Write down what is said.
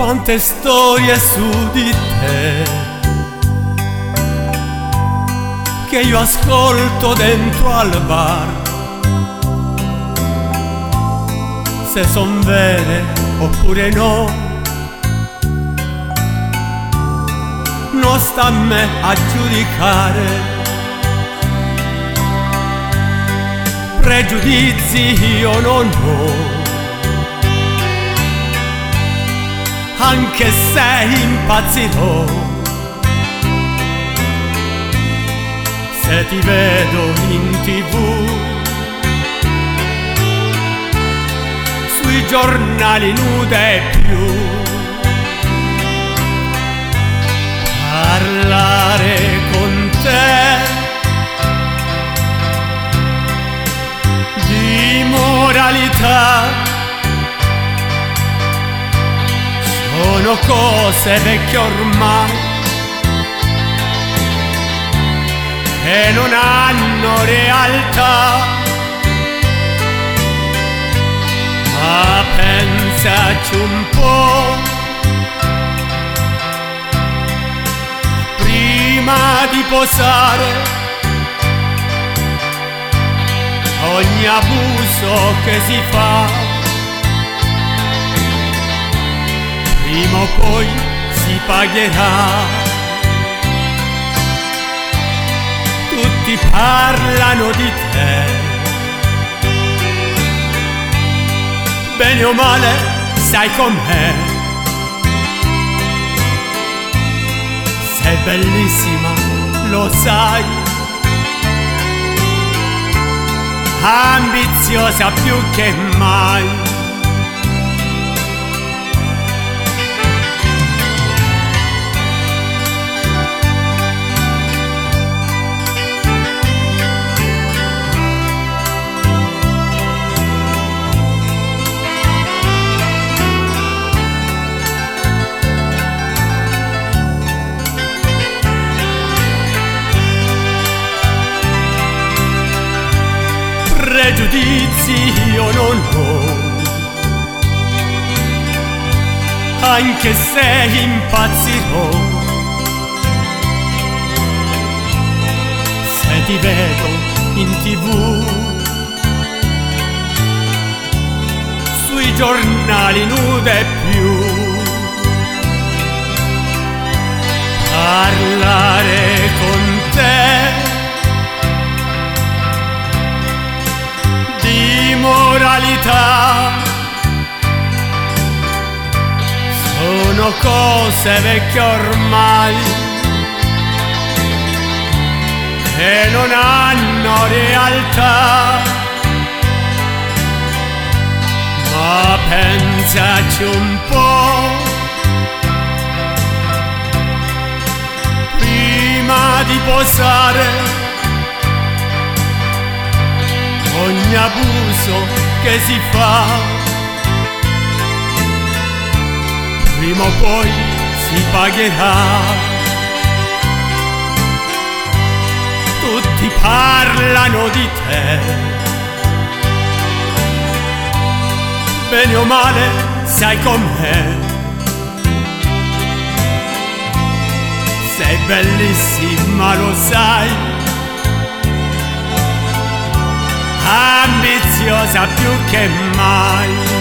quante storie su di te che io ascolto dentro al bar, se son vere oppure no, non sta a me a giudicare. Pregiudizi io non ho, anche se impazzirò se ti vedo in TV, sui giornali nude più. Parlare con te di moralità sono cose vecchie ormai che non hanno realtà. Ma pensaci un po' prima di posare ogni abuso che si fa. Prima o poi si pagherà. Tutti parlano di te, bene o male sai com'è. Sei bellissima, lo sai, ambiziosa più che mai. Pregiudizi io non ho, anche se impazzirò se ti vedo in TV, sui giornali nude più. Parlare con te moralità sono cose vecchie ormai che non hanno realtà. Ma pensaci un po' prima di posare ogni abuso che si fa. Prima o poi si pagherà. Tutti parlano di te, bene o male sai com'è. Sei bellissima, lo sai, ambiziosa più che mai.